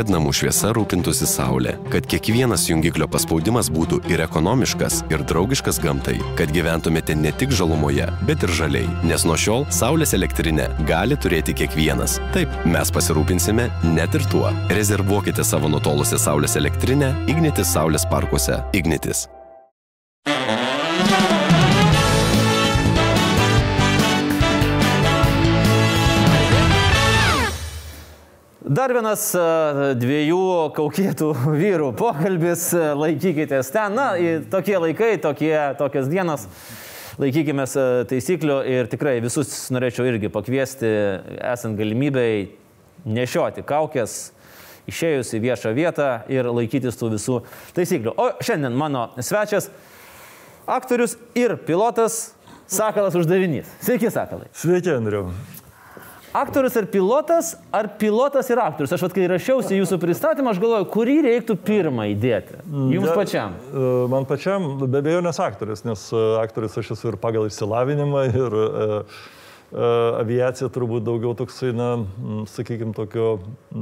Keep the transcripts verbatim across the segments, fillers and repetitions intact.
kad namų šviesa rūpintųsi saulė, kad kiekvienas jungiklio paspaudimas būtų ir ekonomiškas, ir draugiškas gamtai, kad gyventumėte ne tik žalumoje, bet ir žaliai, nes nuo šiol saulės elektrinę gali turėti kiekvienas. Taip, mes pasirūpinsime net ir tuo. Rezervuokite savo nutolusią saulės elektrinę Ignitis saulės parkuose. Ignitis. Dar vienas dviejų kaukėtų vyrų pokalbis, laikykitės ten, na, tokie laikai, tokie, tokios dienos, laikykimės taisyklių ir tikrai visus norėčiau irgi pakviesti, esant galimybei, nešioti kaukės, išėjus į viešą vietą ir laikytis tų visų taisyklių. O šiandien mano svečias, aktorius ir pilotas Sakalas Uždavinys. Sveiki, Sakalai. Sveiki, Andriau. Aktorius ir pilotas, ar pilotas ir aktorius? Aš vat, kai rašiausi jūsų pristatymą, aš galvoju, kurį reiktų pirmą įdėti? Jums De, pačiam? Man pačiam, be abejo, nes aktorius, nes aktorius aš esu ir pagal išsilavinimą, ir uh, uh, aviacija turbūt daugiau toksai, na, sakykime, tokio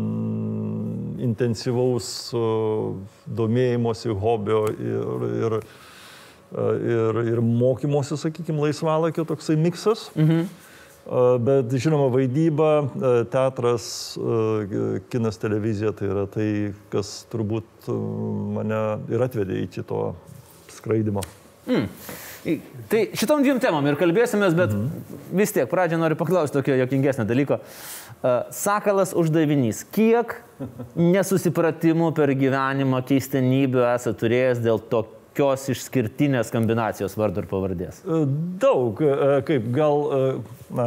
mm, intensyvaus uh, domėjimosi, hobio ir, ir, uh, ir, ir mokymosi, sakykime, laisvalaikio toksai miksas. Mhm. Bet, žinoma, vaidyba, teatras, kinas, televizija, tai yra tai, kas turbūt mane ir atvedė iki to skraidimo. Mm. Tai šitom dviem temom ir kalbėsimės, bet mm. vis tiek pradžią noriu paklausti tokio jokingesnio dalyko. Sakalas Uždavinys. Kiek nesusipratimų per gyvenimą keistenybių esate turėjęs dėl to, kokios išskirtinės kombinacijos vardo ir pavardės? Daug, kaip gal, na,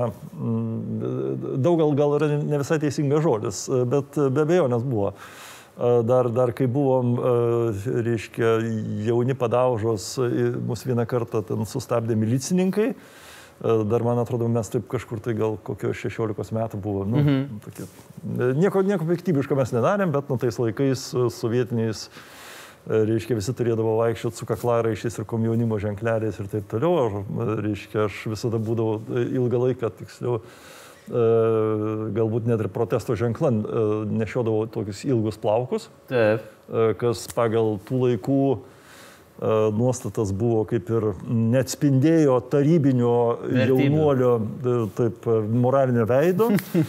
daug gal, gal yra ne visai teisingas žodis, bet be abejonės buvo. Dar, dar kai buvom, reiškia, jauni padaužos, mus vieną kartą ten sustabdė milicininkai, dar, man atrodo, mes taip kažkur tai gal kokio šešiolikos metų buvo. Nu, mhm. tokie, nieko, nieko piktybiško mes nedarėm, bet nu, tais laikais sovietiniais, reiškia, visi turėdavo vaikščioti su kaklaraiščiais ir komjaunimo ženkleliais ir taip toliau. Reiškia, aš visada būdavau ilgą laiką, tiksliau, galbūt net ir protesto ženklą nešiodavau tokius ilgus plaukus, taip. Kas pagal tų laikų nuostatas buvo kaip ir neatspindėjo tarybinio jaunuolio taip, moralinio veido.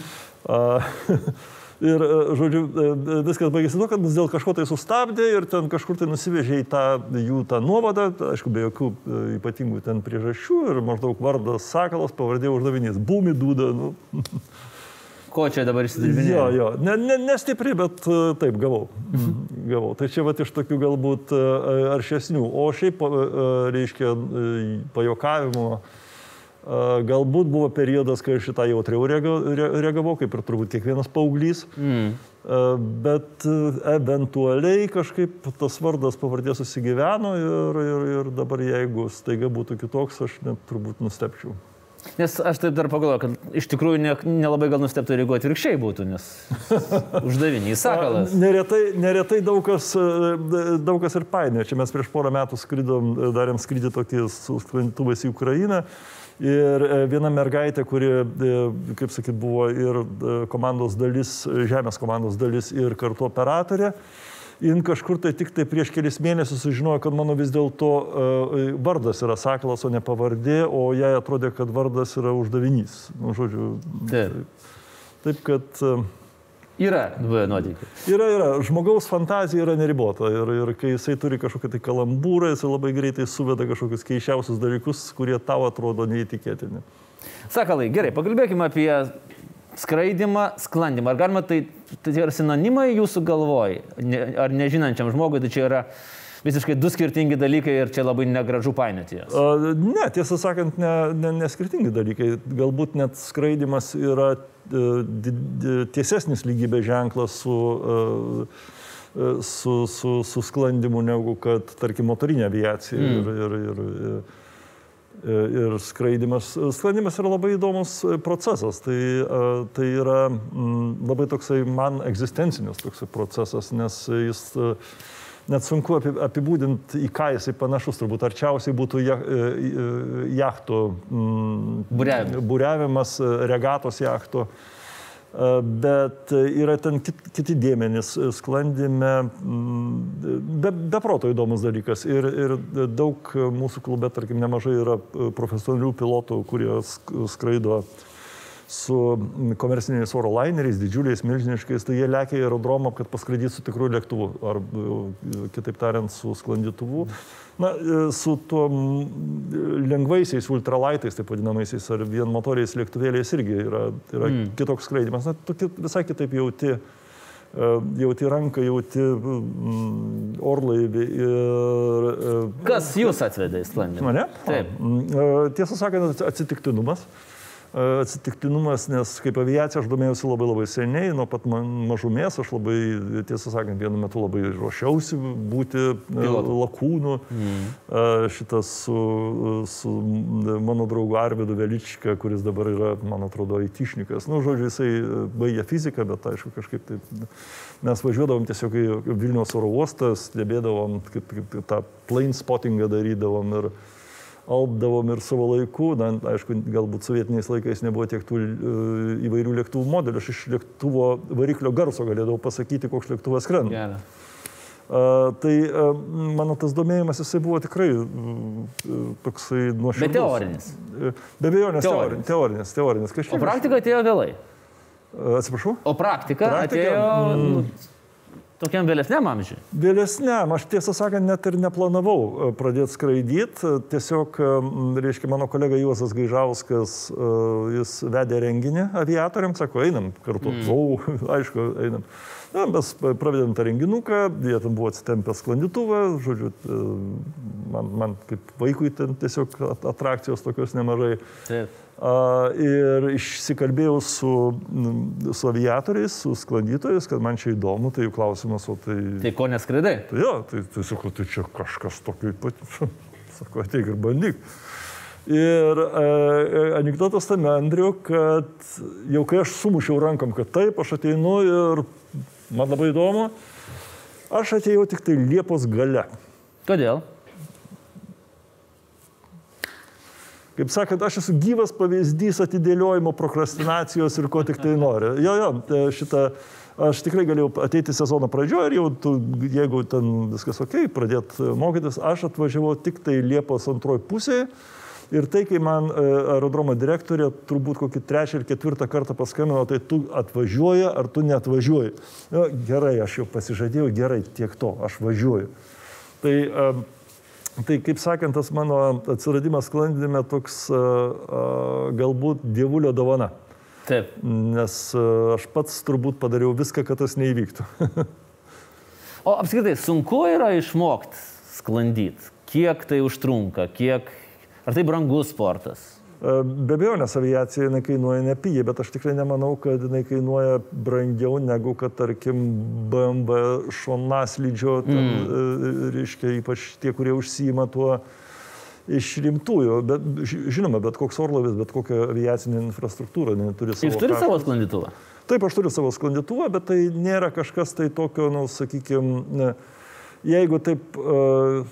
Ir, žodžiu, viskas baigėsi to, kad mus dėl kažko tai sustabdė ir ten kažkur tai nusivežė į tą jų tą nuovadą, aišku, be jokių ypatingų ten priežasčių ir maždaug vardas Sakalas, pavardė Uždavinys. Būmi dūda, nu. Ko čia dabar išsidirbinėjo? Jo, jo, ne, ne, nestipri, bet taip, gavau. Gavau. Tai čia vat iš tokių galbūt aršesnių. O šiaip, reiškia, pajokavimo. Galbūt buvo periodas, kai šitą jautriau reagavau, kaip ir turbūt kiekvienas paauglys, mm. bet eventualiai kažkaip tas vardas pavardė susigyveno ir, ir, ir dabar jeigu staiga būtų kitoks, aš net turbūt nustepčiau. Nes aš taip dar pagalvoju, kad iš tikrųjų ne, nelabai gal nusteptų, jeigu atvirkščiai būtų, nes Uždavinys Sakalas. Neretai, neretai daug kas, daug kas ir painioja. Čia mes prieš porą metų skridom, darėm skrydį tokį su sklandytuvais į Ukrainą. Ir viena mergaitė, kuri, kaip sakyt, buvo ir komandos dalis, žemės komandos dalis ir kartu operatorė, jin kažkur tai tik tai prieš kelis mėnesius sužinojo, kad mano vis dėlto vardas yra Sakalas, o ne pavardė, o jai atrodė, kad vardas yra Uždavinys. Nu, žodžiu, taip. Taip, kad... Yra buvę nuotykių. Yra, yra. Žmogaus fantazija yra neribota ir, ir kai jisai turi kažkokią tai kalambūrą, jisai labai greitai suveda kažkokius keiščiausius dalykus, kurie tau atrodo neįtikėtini. Sakalai, gerai, pakalbėkime apie skraidimą, sklandimą. Ar galima tai, tai yra sinonimai jūsų galvoj? Ne, ar nežinančiam žmogui, tai čia yra visiškai du skirtingi dalykai ir čia labai negražu painioti jas? Ne, tiesą sakant, ne, ne, ne skirtingi dalykai. Galbūt net skraidimas yra tiesesnis lygybės ženklas su, su, su, su sklandimu negu kad, tarkim, motorinė aviacija mm. ir, ir, ir, ir, ir skraidimas. Sklandimas yra labai įdomus procesas. Tai, tai yra labai toksai man egzistencinis toksai procesas, nes jis net sunku apibūdinti, į ką jisai panašus. Turbūt arčiausiai būtų jachtų Buriavimas. buriavimas, regatos jachtų. Bet yra ten kiti dėmenys sklandyme, be, be proto įdomus dalykas. Ir, ir daug mūsų klube, tarkim, nemažai yra profesionalių pilotų, kurie skraido su komerciniais oro laineriais, didžiuliais, milžiniškais, tai jie lekia į aerodromą, kad paskraidytų su tikru lėktuvu, ar kitaip tariant, su sklandytuvu. Na, su tuo lengvaisiais ultralaitais, taip vadinamaisiais, ar vienmotoriais lėktuvėliais irgi yra, yra mm. kitoks skraidymas. Na, tu visai kitaip jauti, jauti ranką, jauti mm, orlaivį. Ir, Kas jūs atvedė į sklandymą? Mane? Taip. Tiesą sakant, atsitiktinumas. Atsitiktinumas, nes kaip aviacija aš domėjausi labai labai seniai, nuo pat mažumės, aš labai, tiesą sakant, vienu metu labai ruošiausi būti pilotu. Lakūnu. Mm. Šitas su, su mano draugu Arvydu Velička, kuris dabar yra, man atrodo, aitišnikas. Nu, žodžiu, jisai baigė fiziką, bet aišku, kažkaip taip. Mes važiuodavom tiesiog į Vilniaus oro uostą, stebėdavom, kaip, kaip tą plane spottingą darydavom ir alpdavom ir savo laiku. Na, aišku, galbūt sovietiniais laikais nebuvo tiek tų įvairių lėktuvų modelių. Aš iš lėktuvo variklio garso galėdavau pasakyti, koks lėktuvas skrenda. Gerai. Uh, tai uh, mano tas domėjimas, jisai buvo tikrai uh, toksai nuoširdus. Bet teorinis? Be abejonės teorinis. Teorinis, teorinis. Kažkiek. O praktika atėjo vėlai? Uh, atsiprašau? O praktika, praktika atėjo... Mm. Tokiam vėlesniam amžiui? Vėlesniam. Aš tiesą sakant net ir neplanavau pradėti skraidyti. Tiesiog, reiškia, mano kolega Juozas Gaižauskas, jis vedė renginį aviatoriams, sako, einam kartu. Mm. O, aišku, einam. Na, mes pravedėm tą renginuką, jie ten buvo atsitempę sklandytuvą, žodžiu, man, man kaip vaikui ten tiesiog atrakcijos tokios nemažai. Taip. Uh, ir išsikalbėjau su, su aviatoriais, su sklandytojais, kad man čia įdomu, tai jų klausimas, o tai... Tai ko neskraidai? Tai jo, tai, tai sakau, tai čia kažkas tokio ypatingo. Sakau, ateik ir bandyk. Ir uh, anekdotas tame, Andriu, kad jau kai aš sumušiau rankom, kad taip, aš ateinu ir man labai įdomu, aš atėjau tik tai Liepos gale. Kodėl? Kaip sakant, aš esu gyvas pavyzdys atidėliojimo, prokrastinacijos ir ko tik tai nori. Jo, jo, šitą, aš tikrai galėjau ateiti sezono pradžioje ir jau, tu, jeigu ten viskas ok, pradėti mokytis, aš atvažiavau tik tai Liepos antroj pusėje. Ir tai, kai man aerodromo direktorė turbūt kokį trečią ir ketvirtą kartą paskambino, tai tu atvažiuoji ar tu neatvažiuoji. Jo, gerai, aš jau pasižadėjau, gerai, tiek to, aš važiuoju. Tai... Tai, kaip sakant, tas mano atsiradimas sklandyme toks a, a, galbūt dievulio dovana. Taip. Nes a, aš pats turbūt padariau viską, kad tas neįvyktų. O apskritai, sunku yra išmokti sklandyti? Kiek tai užtrunka? Kiek... Ar tai brangus sportas? Be abejo, nes aviacija jinai kainuoja nepigiai, bet aš tikrai nemanau, kad jinai kainuoja brangiau negu, kad, tarkim, B M W šonaslydžio, ten, mm. reiškia, ypač tie, kurie užsiima tuo iš rimtųjų. Bet, žinoma, bet koks orlaivis, bet kokia aviacinė infrastruktūra turi savo... Jūs turite savo sklandytuvą? Taip, aš turiu savo sklandytuvą, bet tai nėra kažkas tai tokio, nu, sakykime, jeigu taip... Uh,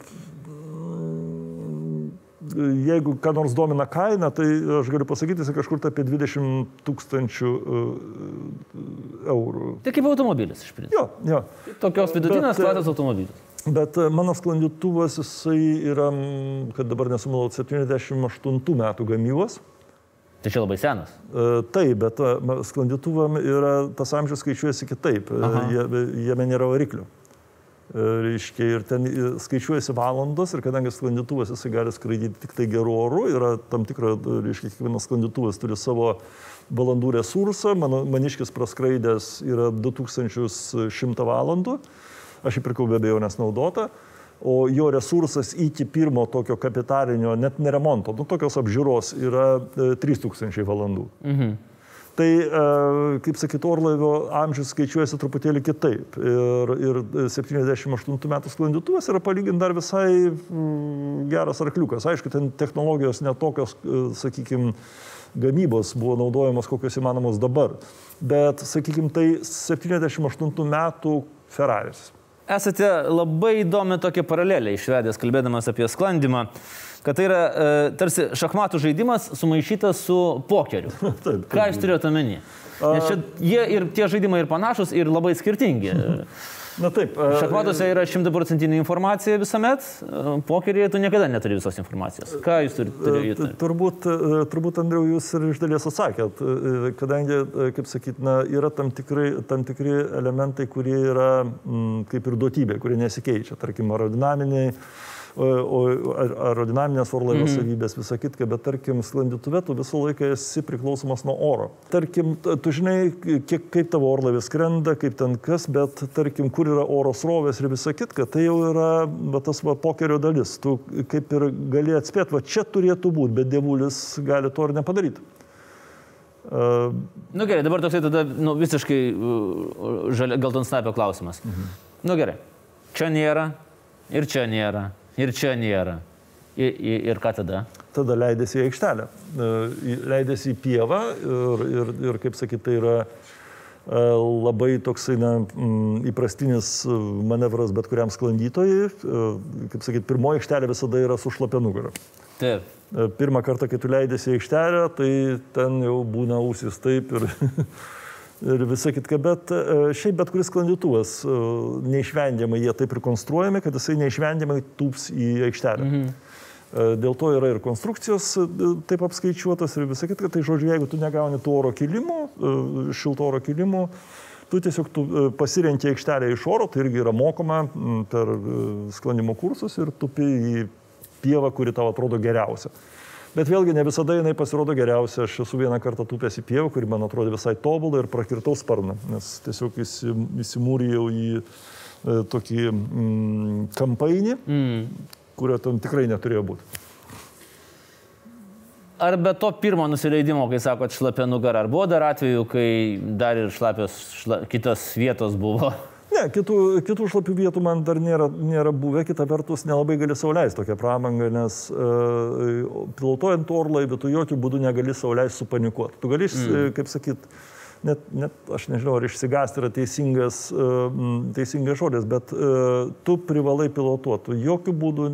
Jeigu ką nors domina kaina, tai aš galiu pasakyti, tai kažkur tai apie dvidešimt tūkstančių eurų. Tai kaip automobilis iš principo? Jo, jo. Tokios vidutinės klasės automobilis. Bet mano sklandytuvas, jisai yra, kad dabar nesumalau, septyniasdešimt aštuntų metų gamybos. Tai čia labai senas. Taip, bet sklandytuvam yra, tas amžius skaičiuojasi kitaip. Jie, jame nėra variklių. Reiškia, ir ten skaičiuojasi valandos ir kadangi sklandytuvas jisai gali skraidyti tik tai geru oru, yra tam tikra, reiškia, kiekvienas sklandytuvas turi savo valandų resursą, mano maniškis praskraidęs yra du tūkstančius šimtą valandų, aš jį pirkau be abejonės naudotą, o jo resursas iki pirmo tokio kapitalinio, net neremonto, nu tokios apžiūros yra trys tūkstančiai valandų. Mhm. Tai, kaip sakyt, orlaivio amžius skaičiuojasi truputėlį kitaip. Ir, ir septyniasdešimt aštuntų metų sklandytuvas yra palyginti dar visai mm, geras arkliukas. Aišku, ten technologijos netokios, sakykime, gamybos buvo naudojamos kokios įmanomos dabar. Bet, sakykime, tai septyniasdešimt aštuntų metų Ferraris. esate labai įdomi tokia paralelė išvedęs, kalbėdamas apie sklandymą, kad tai yra e, tarsi šachmatų žaidimas sumaišytas su pokeriu. Taip, taip. Ką jūs turėjote omeny? Nes čia jie ir tie žaidimai ir panašus, ir labai skirtingi. Na taip. Šachmatuose yra šimtaprocentinė informacija visuomet, pokeryje tu niekada neturi visos informacijos. Ką jūs turite? Turbūt, turbūt Andriau, jūs ir iš dalies atsakėt, kadangi, kaip sakyt, na, yra tam, tikrai, tam tikri elementai, kurie yra m, kaip ir duotybė, kurie nesikeičia, tarkim, aerodinaminiai, aerodinaminės orlaivio mm. savybės, visą kitką, bet tarkim, sklandytuve tu visą laiką esi priklausomas nuo oro. Tarkim, tu žinai, kiek, kaip tavo orlaivis skrenda, kaip ten kas, bet tarkim, kur yra oro srovės ir visą kitką, tai jau yra va, tas va, pokerio dalis. Tu kaip ir gali atspėti, va čia turėtų būti, bet dievulis gali to ir nepadaryti. Uh, nu gerai, dabar toksai tada nu, visiškai uh, geltonsnapio klausimas. Mhm. Nu gerai, čia nėra ir čia nėra. Ir čia nėra. Ir, ir, ir ką tada? Tada leidėsi į aikštelę. Leidėsi į pievą ir, ir, ir kaip sakyt, tai yra labai toksai na, įprastinis manevras bet kuriam sklandytojui. Kaip sakyt, pirmoji aikštelė visada yra su šlapia nugara. Taip. Pirmą kartą, kai tu leidėsi į aikštelę, tai ten jau būna ausis taip ir... ir visą kitką, bet šiaip bet kuris sklandytuvas neišvengiamai jie taip ir konstruojami, kad jisai neišvengiamai tūps į aikštelę. Mhm. Dėl to yra ir konstrukcijos taip apskaičiuotas ir visą kitką. Tai žodžiu, jeigu tu negauni tų oro kilimų, šilto oro kilimų, tu tiesiog tu pasirenki aikštelę iš oro, tai irgi yra mokoma per sklandymo kursus ir tupi į pievą, kuri tau atrodo geriausia. Bet vėlgi ne visada jinai pasirodo geriausia. Aš esu vieną kartą tupęs į pievą, kuri man atrodė visai tobulą ir prakirtau sparną, nes tiesiog įsimūrijau į e, tokį mm, kampainį, mm. kurio ten tikrai neturėjo būti. Ar be to pirmo nusileidimo, kai sakot šlapia nugara, ar buvo dar atveju, kai dar ir šlapios, šla, kitos vietos buvo? Ne, kitų, kitų šlapių vietų man dar nėra, nėra buvę, kita vertus nelabai gali sau leisti tokią pramangą, nes uh, pilotuojant orlaivį tu jokių būdų negali sau leisti supanikuoti. Tu gali, mm. kaip sakyt, net, net, aš nežinau, ar išsigąsti yra teisingas, uh, teisingas žodis, bet uh, tu privalai pilotuoti. Tu jokių būdų,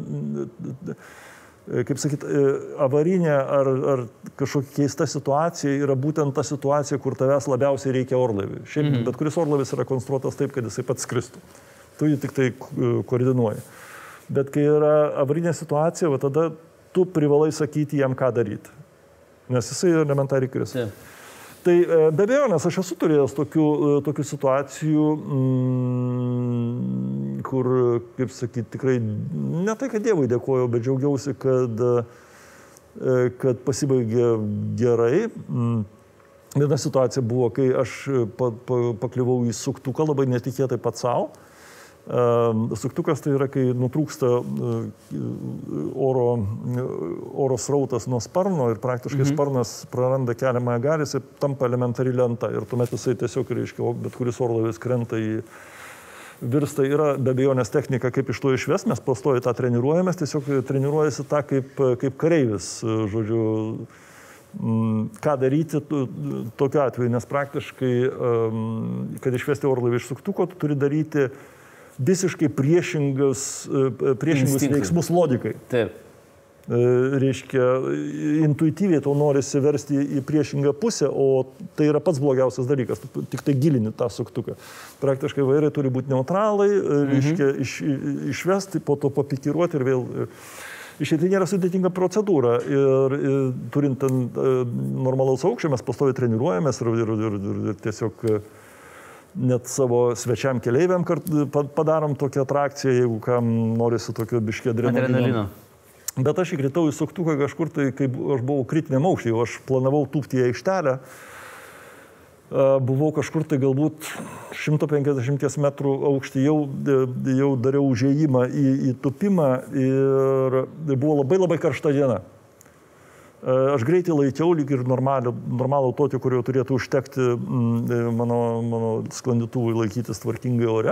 kaip sakyt, avarinė ar, ar kažkokia keista situacija yra būtent ta situacija, kur tavęs labiausiai reikia orlaiviui. Šiaip mm-hmm. bet kuris orlaivis yra konstruotas taip, kad jisai pats skristų. Tu jį tik tai koordinuoji. Bet kai yra avarinė situacija, va, tada tu privalai sakyti jam, ką daryti. Nes jisai elementariai kris. Yeah. Tai be abejo, nes aš esu turėjęs tokių, tokių situacijų, mm, kur, kaip sakyti, tikrai ne tai, kad Dievui dėkojau, bet džiaugiausi, kad, kad pasibaigė gerai. Viena situacija buvo, kai aš pa, pa, pakliuvau į suktuką labai netikėtai pats savo. Suktukas tai yra, kai nutrūksta oro, oro srautas nuo sparno ir praktiškai mhm. sparnas praranda keliamąją garį, jis tampa elementari lenta ir tuomet jisai tiesiog, reiškia, bet kuris orlaivis krenta į virsta. Yra be abejonės technika, kaip iš to išvest, mes pastoviai tą treniruojamės, tiesiog treniruojasi tą kaip, kaip kareivis, žodžiu, ką daryti tokiu atveju, nes praktiškai, kad išvesti orlaivį iš suktuko, tu turi daryti visiškai priešingus, priešingus veiksmus logikai. Taip. Reiškia, intuityviai tau norisi versti į priešingą pusę, o tai yra pats blogiausias dalykas, tu tik tai gilini tą suktuką. Praktiškai vairai turi būti neutralai, reiškia, iš, išvesti, po to papikiruoti ir vėl. Išėjai, tai nėra sudėtinga procedūra ir, ir turint ten normalaus aukščio, mes pastoviai treniruojamės ir, ir, ir, ir tiesiog net savo svečiam keleiviam padarom tokią atrakciją, jeigu kam norisi tokio biškio adrenalino. Bet aš įkritau į suktuką kažkur, tai kai aš buvau kritiniam aukštyje, aš planavau tūpti į aikštelę, buvau kažkur tai galbūt šimto penkiasdešimties metrų aukštį, jau, jau dariau užėjimą į, į tupimą ir buvo labai labai karšta diena. Aš greitai laikiau, lyg ir normalų, normalų tokį, kurio turėtų užtekti mano, mano sklandytuvui laikytis tvarkingai ore.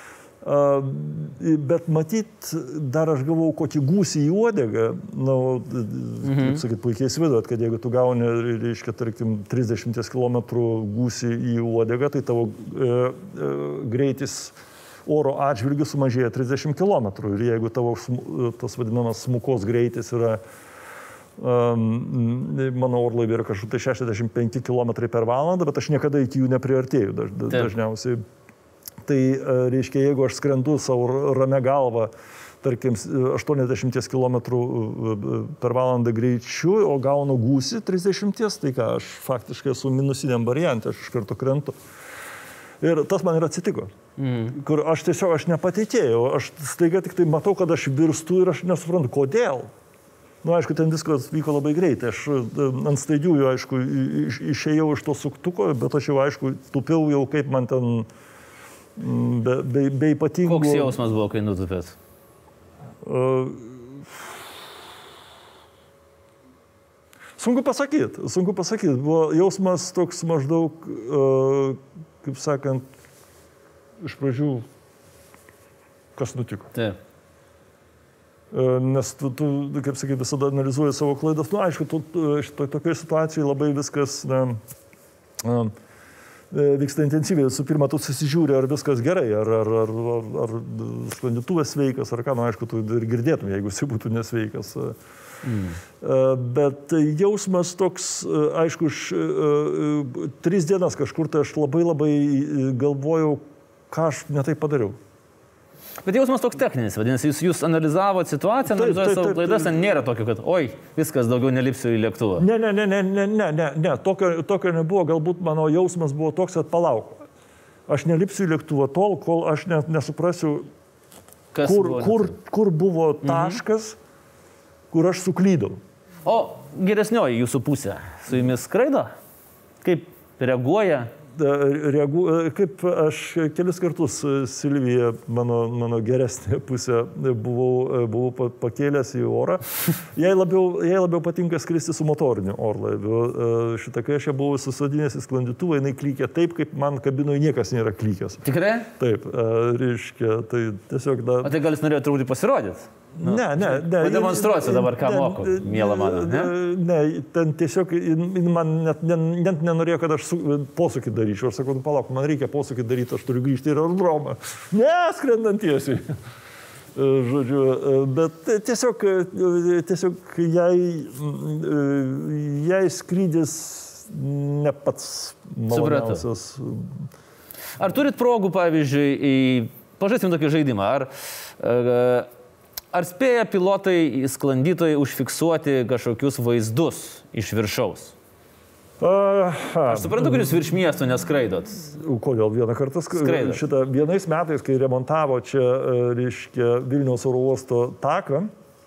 Bet matyt, dar aš gavau kokį gūsį į uodegą, na, mhm. kaip sakyt, puikiai įsivaizduot, kad jeigu tu gauni, reiškia, tarkim, trisdešimties kilometrų gūsį į uodegą, tai tavo e, e, greitis oro atžvilgių sumažėja trisdešimt kilometrų. Ir jeigu tavo tas vadinamas smukos greitis yra, um, mano orlaivė yra kažkur tai šešiasdešimt penki kilometrai per valandą, bet aš niekada iki jų nepriartėju daž, dažniausiai. Tai reiškia, jeigu aš skrendu savo ramę galvą, tarkim, aštuoniasdešimt kilometrų per valandą greičiu, o gaunu gūsį trisdešimt, tai ką, aš faktiškai esu minusiniam variante, aš iš karto krentu. Ir tas man ir atsitiko. Mm. Kur aš tiesiog, aš nepatikėjau, aš staiga tik tai matau, kad aš virstu ir aš nesuprantu, kodėl. Nu, aišku, ten viskas vyko labai greitai. Aš ant staigiųjų, aišku, iš, išėjau iš to suktuko, bet aš jau, aišku, tupiau jau, kaip man ten be, be, be ypatingų... Koks jausmas buvo, kai nutupėt? Uh, sunku pasakyti, sunku pasakyti. Buvo jausmas toks maždaug, uh, kaip sakant, iš pradžių, kas nutiko. Taip. Uh, nes tu, tu, kaip sakyti, visada analizuoji savo klaidas. Nu, aišku, tu, šitoj tokioj situacijai labai viskas na, uh, vyksta intensyviai. Su pirma, tu susižiūri, ar viskas gerai, ar, ar, ar, ar, ar sklandytuvas sveikas, ar ką, nu, aišku, tu ir girdėtum, jeigu jis būtų nesveikas. Mm. Bet jausmas toks, aišku, iš tris dienas kažkur, tai aš labai labai galvojau, ką aš netai padariau. Bet jausmas toks techninis, vadinasi, jūs, jūs analizavote situaciją, analizuojate savo klaidas, nėra tokio, kad oi, viskas, daugiau nelipsiu į lėktuvą. Ne, ne, ne, ne, ne, ne, ne, ne. Tokio, tokio nebuvo, galbūt mano jausmas buvo toks, kad palauk. Aš nelipsiu į lėktuvą tol, kol aš ne, nesuprasiu, Kas kur, buvo, kur, kur buvo taškas, mhm. kur aš suklydau. O geresnioji jūsų pusė su jumis skraido? Kaip reaguoja? Reagu, kaip aš kelis kartus Silvija, mano, mano geresnė pusė, buvau, buvau pakėlęs į orą. Jai labiau, jai labiau patinka skristi su motoriniu orlaiviu. Šitą, kai aš ją buvau susadinęs į sklandytuvą, jinai klykė taip, kaip man kabinoje niekas nėra klykęs. Tikrai? Taip, reiškia, tai tiesiog... Da... O tai gal jis norėjo truputį pasirodyti? Nu, ne, ne, ne. Pademonstruosiu dabar, ką ne, moku, miela mano, ne? Ne, ten tiesiog man net, net nenorėjo, kad aš posūkį daryčiau. Aš sakau, nu, palauk, man reikia posūkį daryti, aš turiu grįžti į aerodromą. Ne, skrendant tiesiai. Žodžiu, bet tiesiog, tiesiog jai, jai skrydis ne pats maloniausias. Ar turit progų, pavyzdžiui, į... pažaisim tokį žaidimą, ar... Uh, Ar spėja pilotai, sklandytojai užfiksuoti kažkokius vaizdus iš viršaus? Aha. Aš suprantu, kad jūs virš miesto neskraidot. Kodėl vieną kartą skraidot? Šitą vienais metais, kai remontavo čia, reiškia, Vilniaus oro uosto taką,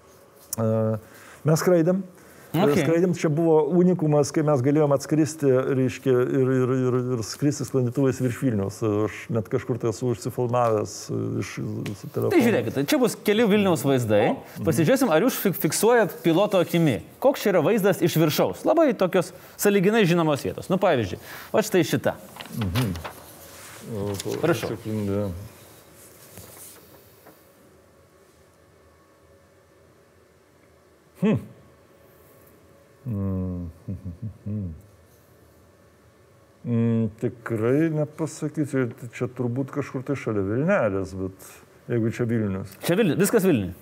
mes skraidėm. Okay. Skraidėm, čia buvo unikumas, kai mes galėjom atskristi, reiškia, ir, ir, ir, ir skristi sklandytuvais virš Vilniaus. Aš net kažkur tai esu užsifilmavęs iš telefono. Tai žiūrėkite, čia bus keli Vilniaus vaizdai. Pasižiūrėsim, ar jūs fiksuojat piloto akimi. Koks čia yra vaizdas iš viršaus? Labai tokios sąlyginai žinomos vietos. Nu, pavyzdžiui, o štai šita. Mhm. Prašau. Sekundė. Hm. Mm. Mm, tikrai nepasakysiu, čia turbūt kažkur tai šalia Vilnelės, bet jeigu čia Vilnius. Čia Vilnius, viskas Vilnius.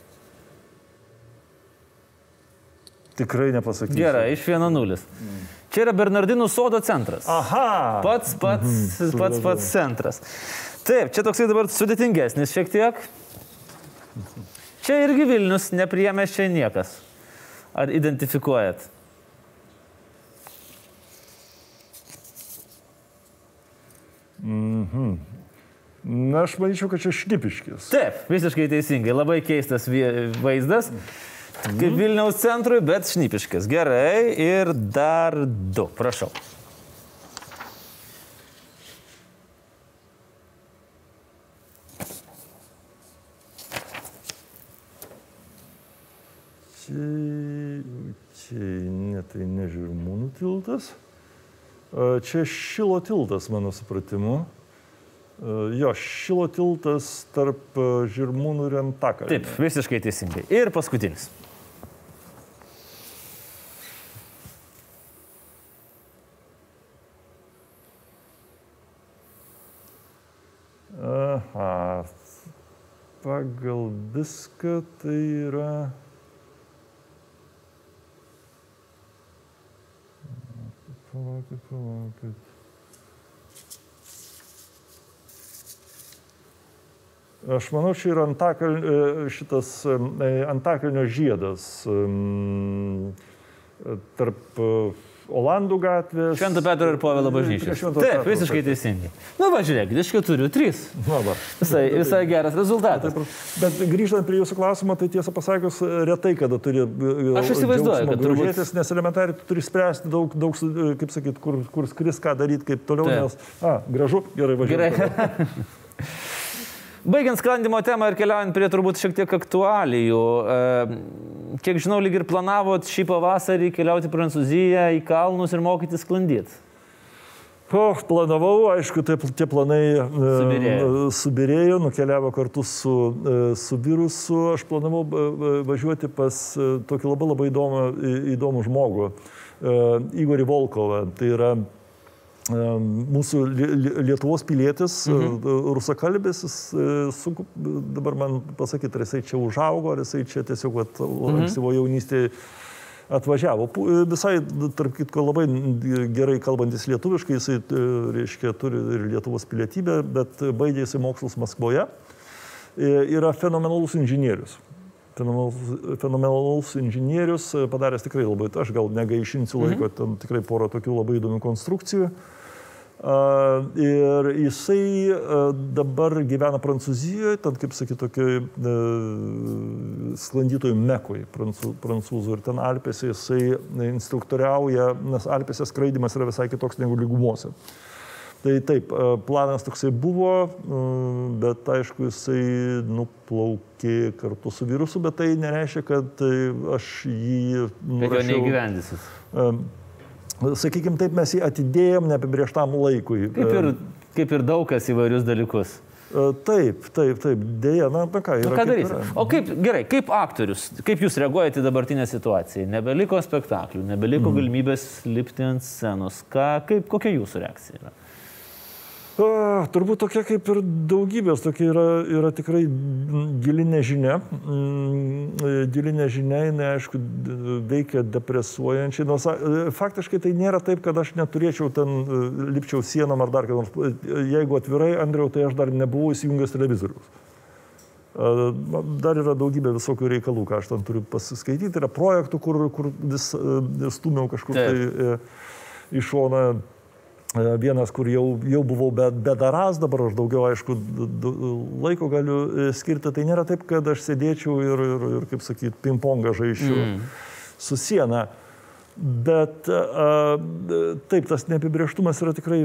Tikrai nepasakysiu. Gerai, iš vieno nulis. Mm. Čia yra Bernardinų sodo centras. Aha! Pats, pats, mm-hmm. pats, pats centras. Taip, čia toksai dabar sudėtingesnis šiek tiek. Čia irgi Vilnius, nepriėmės čia niekas. Ar identifikuojat? Mhm. Na, aš manyčiau, kad čia Šnipiškės. Taip, visiškai teisingai. Labai keistas vaizdas. Mhm. Kaip Vilniaus centrui, bet Šnipiškės. Gerai. Ir dar du. Prašau. Čia, ne, tai ne Žirmūnų tiltas. Čia Šilo tiltas, mano supratimu. Jo, Šilo tiltas tarp Žirmūnų ir Antakalnio. Taip, visiškai teisingai. Ir paskutinis. Aha, pagal viską tai yra... Palaukit, palaukit. Aš manau, čia yra antakalnio, šitas antakalnio žiedas tarp Olandų gatvės. Švento Petro ir Povilo bažnyčios. Taip, visiškai teisingai. Na, va, žiūrėk, iš keturių, trys. Na, va. Visai, visai geras rezultatas. Bet grįžtant prie jūsų klausimo, tai tiesą pasakius, retai kada turi... Aš įsivaizduoju, kad turbūt... Grūžėtis, nes elementariai tu turi spręsti daug, daug kaip sakyt, kur, kur skris, ką daryti, kaip toliau, Taip. nes... A, gražu, gerai važiuoju. Gerai. Baigiant sklandimo temą ir keliaujant prie turbūt šiek tiek aktualijų, e, kiek žinau, lyg ir planavot šį pavasarį keliauti į Prancūziją, į kalnus ir mokyti sklandyti. O, planavau, aišku, taip, tie planai subirėjo. e, subirėjo, nukeliavo kartu su, e, su virusu. Aš planavau e, važiuoti pas e, tokį labai labai įdomų, įdomų žmogų, e, Igorį Volkovą. Tai yra mūsų Lietuvos pilietis, mhm. rusakalbis, jis, su, dabar man pasakyti, ar jisai čia užaugo, ar jisai čia tiesiog mhm. savo jaunystėje atvažiavo. Visai, tarp kitko, labai gerai kalbantis lietuviškai, jisai, reiškia, turi ir Lietuvos pilietybę, bet baigė jisai mokslus Maskvoje. Yra fenomenalus inžinierius. Fenomenalus, fenomenalus inžinierius, padaręs tikrai labai, aš gal negaišinsiu laiko, mhm. ten tikrai porą tokių labai įdomių konstrukcijų. Uh, ir jisai uh, dabar gyvena Prancūzijoje, ten, kaip sakyti, tokioj uh, sklandytojų mekoj prancū, prancūzų. Ir ten Alpėse jisai instruktoriauja, nes Alpėse skraidimas yra visai kitoks negu lygumose. Tai taip, uh, planas toksai buvo, uh, bet aišku, jisai nuplaukė kartu su virusu, bet tai nereiškia, kad uh, aš jį nurašiau. Bet jo neįgyvendysit. Uh, Sakykime, taip mes jį atidėjom neapibrieštam laikui. Kaip ir, kaip ir daug kas įvairius dalykus. Taip, taip, taip, dėja, na, na ką, yra. Nu, ką daryti? O kaip, gerai, kaip aktorius, kaip jūs reaguojate į dabartinę situaciją? Nebeliko spektaklių, nebeliko mm. galimybės lipti ant scenos. Ką, kaip, kokia jūsų reakcija yra? A, turbūt tokia kaip ir daugybės, tokia yra, yra tikrai gili nežinia. Gili nežinia, jinai, aišku, veikia depresuojančiai. Nors faktiškai tai nėra taip, kad aš neturėčiau ten lipčiau sienom ar dar ką nors. Jeigu atvirai, Andriau, tai aš dar nebuvau įsijungęs televizoriaus. Dar yra daugybė visokių reikalų, ką aš ten turiu pasiskaityti. Yra projektų, kur, kur vis stumiau kažkur tai į šoną. Vienas, kur jau, jau buvau bedarąs, dabar aš daugiau, aišku, laiko galiu skirti. Tai nėra taip, kad aš sėdėčiau ir, ir, ir kaip sakyti, ping-pongą žaiščiau mm. su siena. Bet a, taip, tas neapibrieštumas yra tikrai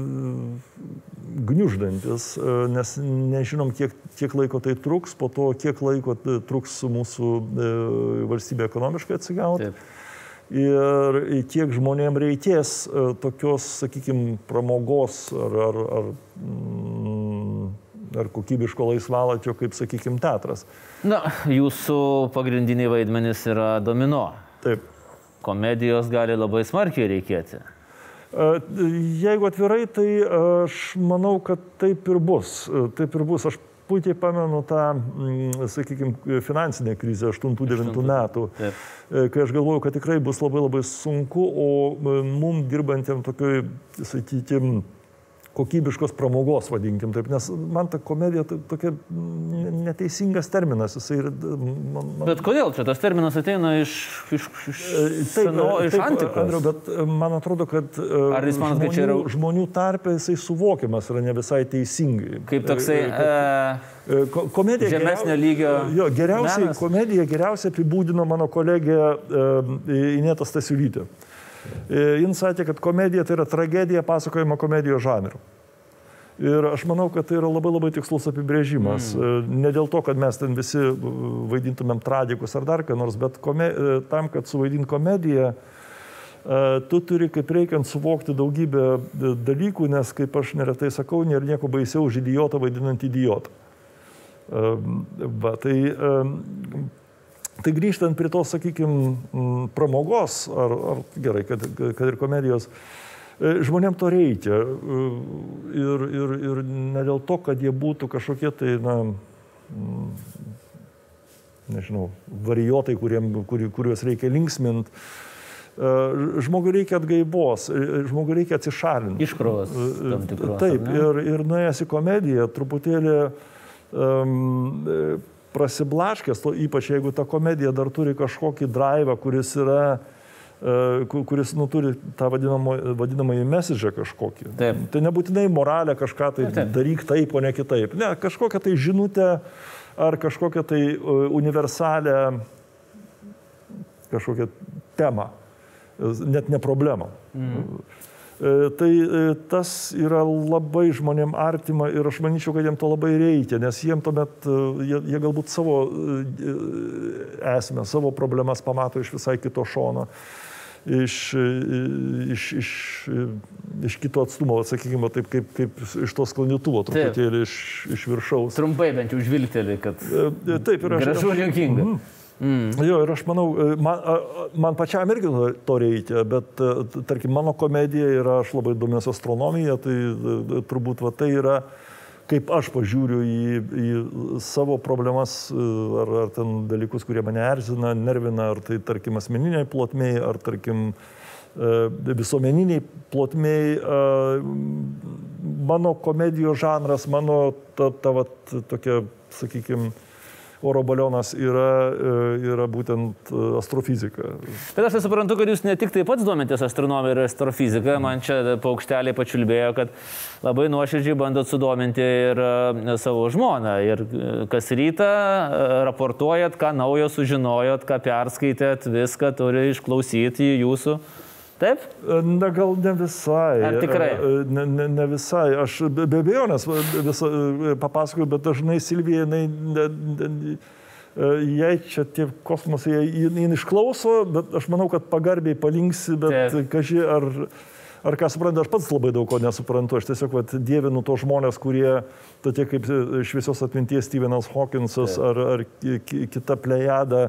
gniuždantis, nes nežinom, kiek, kiek laiko tai truks, po to, kiek laiko truks mūsų valstybė ekonomiškai atsigauti. Taip. Ir kiek žmonėms reikės tokios, sakykime, pramogos ar, ar, ar, ar kokybiško laisvalaikio, kaip, sakykime, teatras. Na, jūsų pagrindiniai vaidmenys yra domino. Taip. Komedijos gali labai smarkiai reikėti. Jeigu atvirai, tai aš manau, kad taip ir bus. Taip ir bus. Aš puikiai pamenu tą, sakykime, finansinę krizę aštuntų devintų metų, Taip. kai aš galvojau, kad tikrai bus labai labai sunku, o mum dirbantiem tokioj, sakykime, kokybiškos pramogos, vadinkim taip, nes man ta komedija tokia neteisingas terminas. Jisai, man, man... Bet kodėl čia tas terminas ateina iš, iš, iš, taip, seno, iš taip, antikos? Andriau, bet man atrodo, kad Ar jis man, žmonių, kad yra... žmonių tarpe jisai suvokiamas yra ne visai teisingai. Kaip toksai e, komedija žemesnio lygio jo, geriausiai, menas? Komediją geriausiai apibūdino mano kolegė e, Ineta Stasiulytė. Jis sakė, kad komedija tai yra tragedija pasakojama komedijos žanru. Ir aš manau, kad tai yra labai labai tikslus apibrėžimas. Mm. Ne dėl to, kad mes ten visi vaidintumėm tragikus ar dar ką nors, bet kome, tam, kad suvaidint komediją, tu turi kaip reikiant suvokti daugybę dalykų, nes, kaip aš neretai sakau, nėra nieko baisiau už idiotą vaidinant idiotą. Va, tai... Tai grįžtant prie tos, sakykime, pramogos, ar, ar gerai, kad, kad ir komedijos, žmonėms to reikia. Ir, ir, ir ne dėl to, kad jie būtų kažkokie tai, na, nežinau, varijuotai, kuriem, kur, kuriuos reikia linksmint. Žmogui reikia atgaivos, žmogui reikia atsišalinti. Iškrovos tam tikros. Taip, ir, ir nuėjęs į komediją, truputėlį um, prasiblaškęs, ypač jeigu ta komedija dar turi kažkokį draivą, kuris yra, uh, kuris nu, turi tą vadinamąjį vadinamą message'ą kažkokį. Taip. Tai nebūtinai moralę kažką tai taip. Daryk taip, o ne kitaip. Ne, kažkokią tai žinutę ar kažkokią tai universalę kažkokią temą. Net ne problema. Mm. Tai tas yra labai žmonėm artima ir aš manyčiau, kad jiem to labai reikia, nes jiem tuomet, jie, jie galbūt savo esmę, savo problemas pamato iš visai kito šono, iš, iš, iš, iš kito atstumo, sakykime, taip kaip, kaip iš to sklandytuvo, truputėlį iš, iš viršaus. Trumpai bent jau žvilgtelį, kad taip, ir aš, gražu ir juokinga. Mm. Mm. Jo, ir aš manau, man, man pačiam irgi to reikia, bet tarkim, mano komedija yra, aš labai domiuosi astronomija, tai turbūt va, tai yra, kaip aš pažiūriu į, į savo problemas ar, ar ten dalykus, kurie mane erzina, nervina, ar tai tarkim asmeniniai plotmei, ar tarkim visuomeniniai plotmei. Mano komedijos žanras, mano ta, ta va, tokia, sakykime, oro balionas yra, yra būtent astrofizika. Bet aš suprantu, kad jūs ne tik taip pats domitės astronomiją ir astrofiziką, man čia paukšteliai pačiulbėjo, kad labai nuoširdžiai bandot sudominti ir savo žmoną. Ir kas rytą raportuojat, ką naujo sužinojot, ką perskaitėt, viską turi išklausyti jūsų. Taip? Na, gal ne visai. Ar tikrai? Ne, ne, ne visai. Aš be abejonės papasakoju, bet dažnai Silvija, jinai, ne, ne, jai čia tie kosmosai, jinai išklauso, bet aš manau, kad pagarbiai palinksi, bet kaži, ar, ar ką supranta, aš pats labai daug ko nesuprantu. Aš tiesiog vat, dievinu tos žmonės, kurie, tokie kaip šviesios atminties Stephenas Hawkinsas ar, ar kita plejada,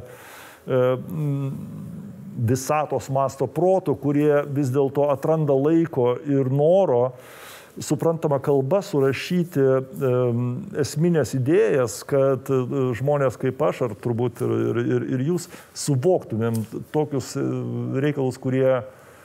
visatos masto protų, kurie vis dėlto atranda laiko ir noro suprantama kalba surašyti um, esminės idėjas, kad uh, žmonės kaip aš, ar turbūt ir, ir, ir jūs, suvoktumėm tokius reikalus, kurie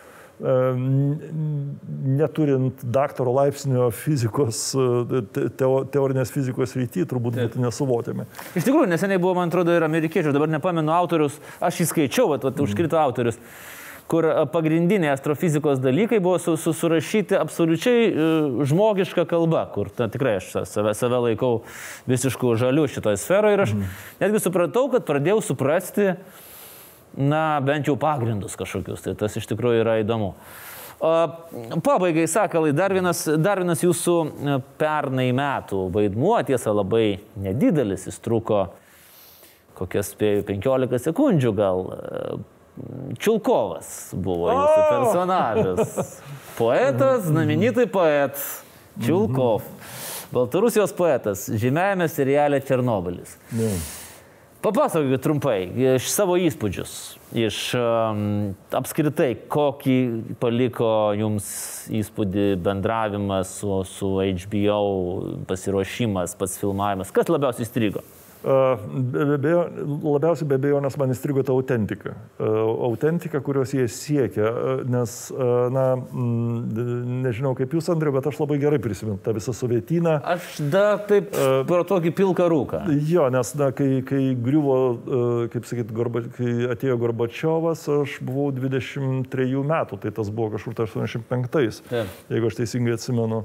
neturint daktaro laipsnio fizikos, teo, teorinės fizikos rytį, turbūt būtų nesuvokiami. Iš tikrųjų, neseniai buvo, man atrodo, ir amerikiečių, dabar nepamenu autorius, aš įskaičiau, vat, vat, užkrito autorius, kur pagrindiniai astrofizikos dalykai buvo su, su, surašyti absoliučiai žmogiška kalba, kur ta, tikrai aš save, save laikau visiškų žalių šitoje sferoje ir aš mm. netgi supratau, kad pradėjau suprasti, na, bent jau pagrindus kažkokius, tai tas iš tikrųjų yra įdomu. Pabaigai, Sakalai, dar vienas, dar vienas jūsų pernai metų vaidmuo, tiesa labai nedidelis, jis truko kokias spėjau penkiolika sekundžių gal. Čiulkovas buvo jūsų personažas. Poetas, znamenitai poet Čiulkov. Baltarusijos poetas, žymiajame seriale Černobylis. Papasakokit trumpai iš savo įspūdžius, iš um, apskritai, kokį paliko jums įspūdį bendravimas su, su H B O, pasiruošimas, pats filmavimas, kas labiausiai įstrigo? Be abejo, labiausiai be abejo, nes man įstrigo ta autentika. Autentika, kurios jie siekia, nes, na, nežinau kaip jūs, Andriu, bet aš labai gerai prisimenu tą visą sovietyną. Aš da taip pro tokį pilką rūką. Jo, nes, na, kai, kai griuvo, kaip sakyt, Gorba, kai atėjo Gorbačiovas, aš buvau dvidešimt trejų metų, tai tas buvo kažkur aštuoniasdešimt penktais, jeigu aš teisingai atsimenu.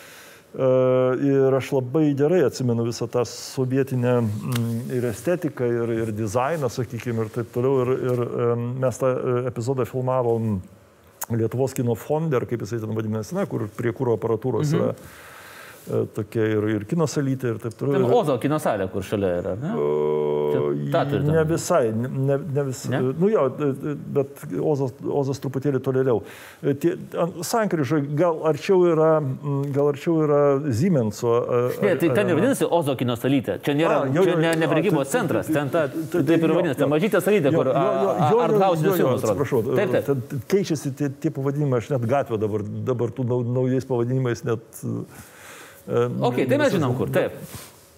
Ir aš labai gerai atsimenu visą tą sovietinę ir estetiką, ir, ir dizainą, sakykime, ir taip toliau. Ir, ir mes tą epizodą filmavom Lietuvos kino fonde, ar kaip jisai ten vadinasi, na, kur prie kuro aparatūros mhm. yra tokia ir, ir kino salytė, ir taip toliau. Ten Ozo kino salė, kur šalia yra, ne? Čia, ne visai, ne, ne visai. Ne? Nu jo, bet Ozas, Ozas truputėlį tolėliau. Sankryžai gal arčiau yra, gal arčiau yra Siemenso. Ne, tai ten ir vadinasi Ozo kino salytė. Čia nėra, a, jo, jo, čia ne, ne prekybos centras, ten ta, taip ir vadinasi, ten mažytė salytė, kur arthausinius filmus rodo. Prašau, taip, taip. Keičiasi tie, tie pavadinimai, aš net gatvę dabar, dabar tų naujais pavadinimais net... Ok, tai mes žinom kur, taip.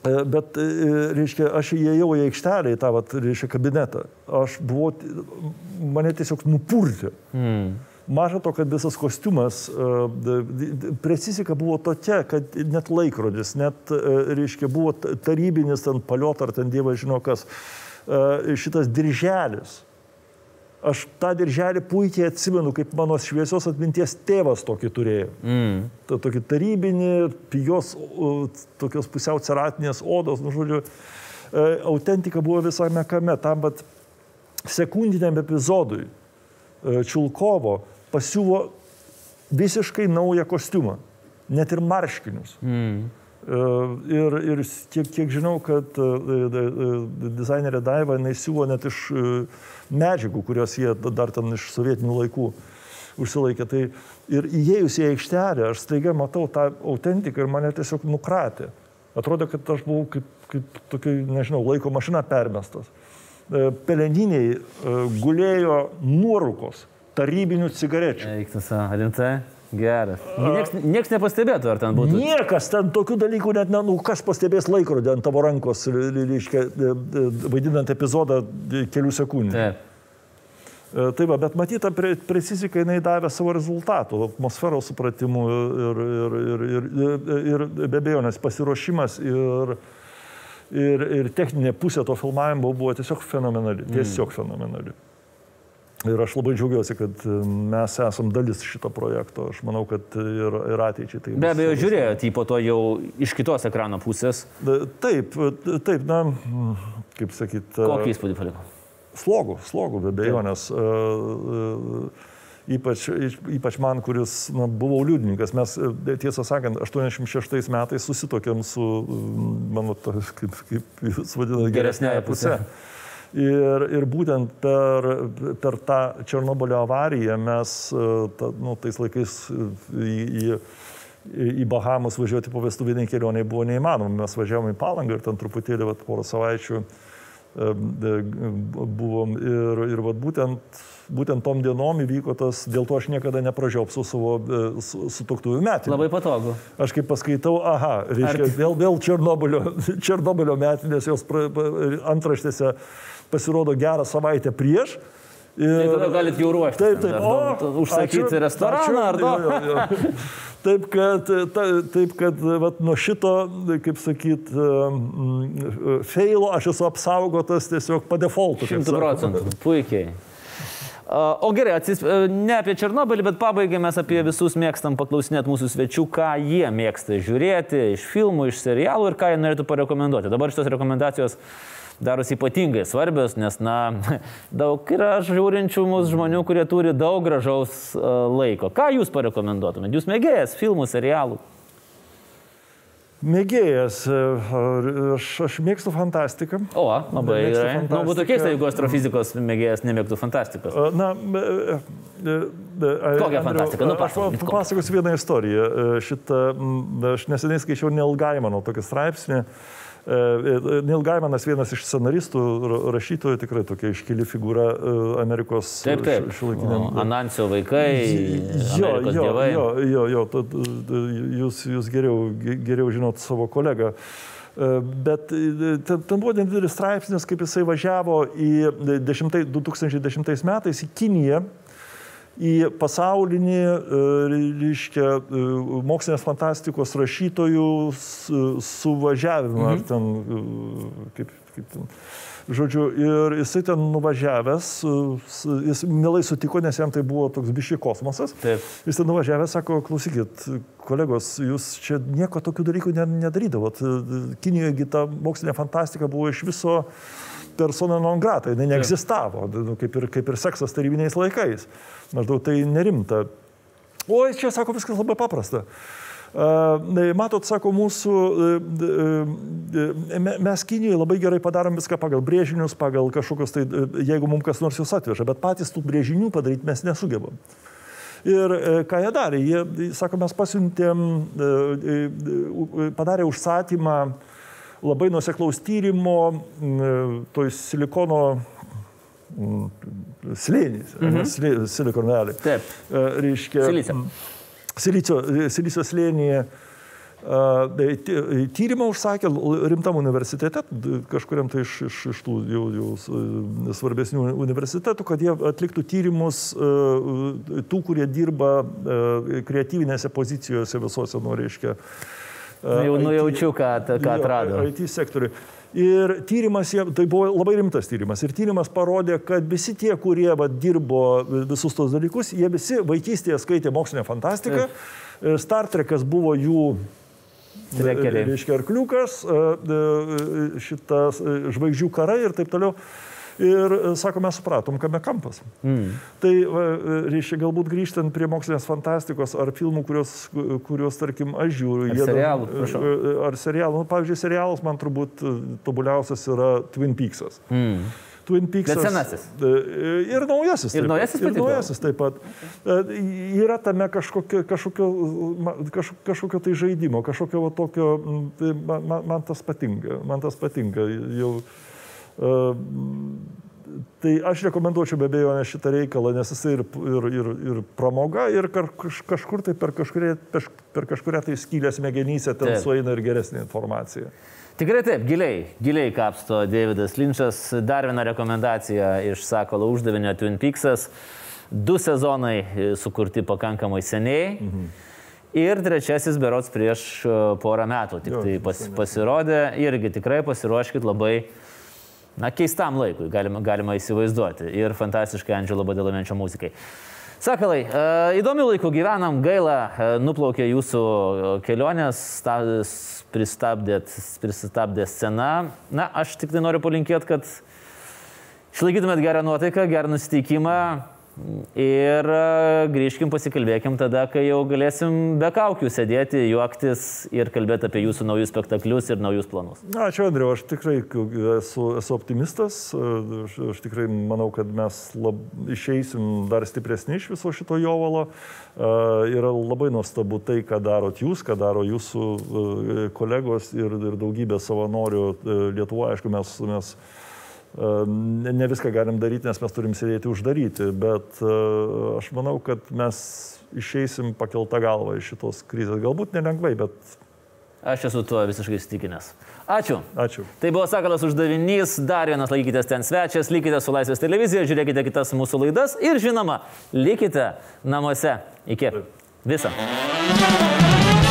Bet, reiškia, aš įėjau į aikštelę, į tą, vat, reiškia, kabinetą. Aš buvau, mane tiesiog nupurtė. Mm. Maža to, kad visas kostiumas, precizika buvo tokia, kad net laikrodis, net, reiškia, buvo tarybinis ten paliot, ar ten dievas žino kas, šitas dirželis. Aš tą dirželį puikiai atsimenu, kaip mano šviesios atminties tėvas tokį turėjo. Mm. Ta, tokį tarybinį, pijos, tokios pusiau ceratinės odos, nu žodžiu, autentika buvo visame kame. Tam, bet sekundiniam epizodui Čiulkovo pasiuvo visiškai naują kostiumą, net ir marškinius. Mm. Ir, ir kiek, kiek žinau, kad dizainerė Daiva, jinai siuvo net iš medžiagų, kurios jie dar ten iš sovietinių laikų užsilaikė. Tai ir įėjus į aikštelę, aš staiga matau tą autentiką ir mane tiesiog nukratė. Atrodė, kad aš buvau kaip, kaip tokia, nežinau, laiko mašina permestas. Peleniniai gulėjo nuorūkos tarybinių cigarečių. Eiktas, rimtai? Geras. Niekas, niekas nepastebėtų, ar ten būtų? Niekas, ten tokių dalykų net, nu, kas pastebės laikrodį ant tavo rankos, reiškia, vaidinant epizodą kelių sekundžių. Taip. Tai va, bet matyta, precizika jinai davė savo rezultatų, atmosferos supratimų ir, ir, ir, ir, ir be abejonės pasiruošimas ir, ir, ir techninė pusė to filmavimo buvo tiesiog fenomenali, tiesiog mm. fenomenali. Ir aš labai džiaugiuosi, kad mes esam dalis šito projekto. Aš manau, kad ir, ir ateičiai tai... Be abejo, žiūrėjot jį po to jau iš kitos ekrano pusės. Taip, taip, na, kaip sakyt... Kokį įspūdį paliko? Slogų, slogų, be abejo, nes ypač, ypač man, kuris na, buvau liudininkas. Mes, tiesą sakant, aštuoniasdešimt šeštais metais susitokėm su, mano, kaip, kaip jūs vadinate, geresnėje pusė. Ir, ir būtent per, per tą Černobolio avariją mes ta, nu, tais laikais į, į, į Bahamus važiuoti po vestuviniai kelionei buvo neįmanoma. Mes važiavome į Palangą ir ten truputėlį vat, porą savaičių buvom. Ir, ir vat, būtent, būtent tom dienom įvyko tas, dėl to aš niekada nepražiopsiu savo sutuoktuvių metinį. Labai patogu. Aš kaip paskaitau, aha, reiškia, Ar... vėl, vėl Černobolio, Černobolio metinės, jos pra, antraštėse pasirodo gerą savaitę prieš. Ir tai tada galit jau ruošti. Taip, taip. O, užsakyti ačiū, restoraną ar to? Taip, kad, ta, taip, kad vat, nuo šito, kaip sakyt, feilo aš esu apsaugotas tiesiog po defaultu. Šimtų procentų. Puikiai. O gerai, atsis, ne apie Černobylį, bet pabaigai mes apie visus mėgstam paklausinėti mūsų svečių, ką jie mėgsta žiūrėti iš filmų, iš serialų ir ką jie norėtų parekomenduoti. Dabar šitos rekomendacijos darosi ypatingai svarbios, nes, na, daug yra žiūrinčių mūsų žmonių, kurie turi daug gražaus uh, laiko. Ką jūs parekomenduotumėte? Jūs mėgėjas filmų, serialų? Mėgėjas. Aš, aš mėgstu fantastiką. O, labai gerai. Nu, būtų keista, jeigu astrofizikos mėgėjas nemėgtų fantastikos. Na, kokią fantastiką? Nu, aš papasakosiu vieną istoriją. Šitą, aš neseniai skaičiau Neil Gaimano tokį straipsnį. Neil Gaimanas vienas iš scenaristų, rašytojų, tikrai tokia iškili figūra Amerikos šiuolaikiniam. Anancio vaikai, jo, Amerikos jo, dievai. Jo, jo, jo, tad, jūs, jūs geriau, geriau žinot savo kolegą. Bet ten, ten buvo nedidelis straipsnis, kaip jisai važiavo į dešimtai, du tūkstančiai dešimtais metais į Kiniją, į pasaulinį, reiškia, mokslinės fantastikos rašytojų suvažiavimą, mhm. ar ten, kaip, kaip ten, žodžiu, ir jisai ten nuvažiavęs, jis mielai sutiko, nes jam tai buvo toks biški kosmosas. Taip. Jis ten nuvažiavęs, sako, klausykit, kolegos, jūs čia nieko tokių dalykų nedarydavot. Kinijoje ta mokslinė fantastika buvo iš viso persona non grata, jinai neegzistavo, kaip ir, kaip ir seksas tarybiniais laikais. Maždaug tai nerimta. O, čia, sako, viskas labai paprasta. Matot, sako, mūsų, mes Kinijoje labai gerai padarom viską pagal brėžinius, pagal kažkokius, tai jeigu mums kas nors jūs atveža, bet patys tų brėžinių padaryti mes nesugebam. Ir ką jie darė? Jie, sako, mes pasiuntėm, padarė užsakymą labai nuoseklaus tyrimo toj silikono slėnis, mm-hmm. silikonelį. Taip. Reiškia, Silicio. Silicio, silicio slėnyje Tyrimą užsakė rimtam universitete, kažkuriam tai iš, iš, iš tų jau, jau svarbesnių universitetų, kad jie atliktų tyrimus tų, kurie dirba kreatyvinėse pozicijose visose, nu, reiškia. Jau nujaučiu, ką, ką atrado. I T sektoriui. Ir tyrimas, tai buvo labai rimtas tyrimas. Ir tyrimas parodė, kad visi tie, kurie va, dirbo visus tos dalykus, jie visi vaikystėje skaitė mokslinę fantastiką. Star Trekas buvo jų Trekeliai. Reiškia arkliukas, šitas žvaigždžių karai ir taip toliau. Ir, sako, mes supratom, kame kampas. Mm. Tai, reiškia, galbūt grįžtant prie mokslinės fantastikos ar filmų, kurios, kurios tarkim, aš žiūriu. Ar serialų, prašau. Ar serialų. Nu, pavyzdžiui, serialas man turbūt tobuliausias yra Twin Peaksas. Mm. Twin Peaksas. Bet senasis. Ir naujasis. Ir naujasis taip pat. Ir naujasis taip pat. Yra tame kažkokio, kažkokio, kažkokio tai žaidimo, kažkokio va, tokio, man, man tas patinka. Man tas patinka. Jau, uh, tai aš rekomenduočiau be abejo šitą reikalą, nes jis ir, ir, ir, ir pramoga, ir kažkur tai per, kažkuria, per kažkuria tai skylę smegenyse ten sueina ir geresnė informacija. Tikrai taip, giliai, giliai kapsto Davidas Linčas. Dar viena rekomendacija iš Sakalo uždavinio Twin Peaksas. Du sezonai sukurti pakankamai seniai. Mhm. Ir trečiasis berods prieš porą metų. Tik tai pas, pasirodė. Irgi tikrai pasiruoškit labai, na, keistam laikui, galima, galima įsivaizduoti. Ir fantastiškai Andželo Badalamenti muzikai. Sakalai, įdomių laikų gyvenam, gaila, nuplaukė jūsų kelionės, pristabdėt, pristabdė scena. Na, aš tik tai noriu palinkėti, kad išlaikytumėt gerą nuotaiką, gerą nusiteikimą ir grįžkim, pasikalbėkim tada, kai jau galėsim be kaukių sėdėti, juoktis ir kalbėti apie jūsų naujus spektaklius ir naujus planus. Ačiū, Andriau, aš tikrai esu, esu optimistas. Aš, aš tikrai manau, kad mes lab, išeisim dar stipresni iš viso šito jovalo. Uh, yra labai nuostabu tai, ką darot jūs, ką daro jūsų uh, kolegos ir, ir daugybė savanorių uh, Lietuvoje. Aišku, mes, mes ne viską galim daryti, nes mes turim sėdėti uždaryti, bet uh, aš manau, kad mes išeisim pakeltą galvą iš šitos krizės. Galbūt nelengvai, bet... Aš esu tuo visiškai įsitikinęs. Ačiū. Ačiū. Tai buvo Sakalas uždavinys, dar vienas laikykitės ten svečias, likite su Laisvės televizija, žiūrėkite kitas mūsų laidas ir žinoma, likite namuose. Iki. Visą.